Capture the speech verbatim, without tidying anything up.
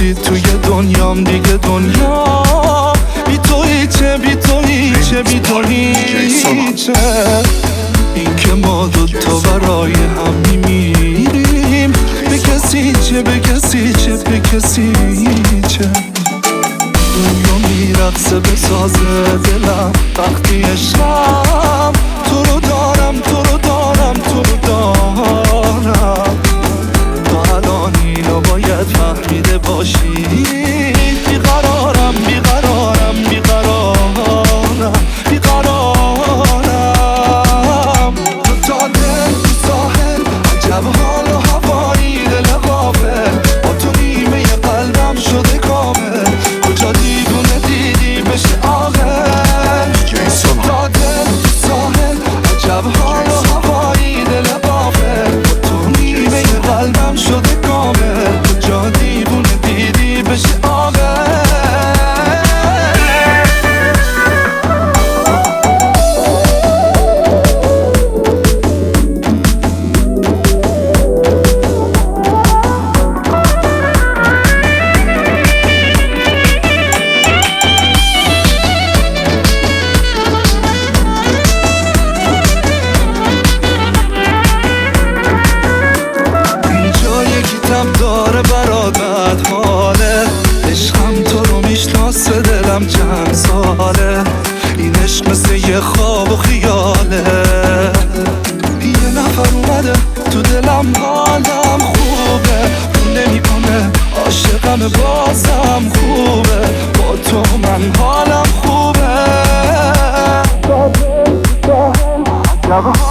خورشید توی دنیام دیگه دنیا بی تو هیچه بی تو هیچه بی تو هیچه این که ما دوتا برای هم میمیریم به کسی چه به کسی چه به کسی چه دنیا میرقصه به سازه دلم وقتی عشقم تو رو دارم تو رو دارم تو رو دارم تو الان اینو باید فهمیده باشی بیقرارم بیقرارم بیقرارم بیقرارم تو تا دل تو ساحل عجب حال و هوایی دل غافل با تو نیمه قلبم شده کامل کجا دیوونه دیدی بشه عاقل تا دل تو ساحل عجب حال و هوایی دل غافل با تو نیمه قلبم شده کامل کجا دیوونه دیدی بشه عاقل داره برادت حاله عشقم تو رو میشناسه دلم چند ساله این عشق مثل یه خواب و خیاله یه نفر اومده تو دلم حالم خوبه اون نمی کنه عاشقم بازم خوبه با تو من حالم خوبه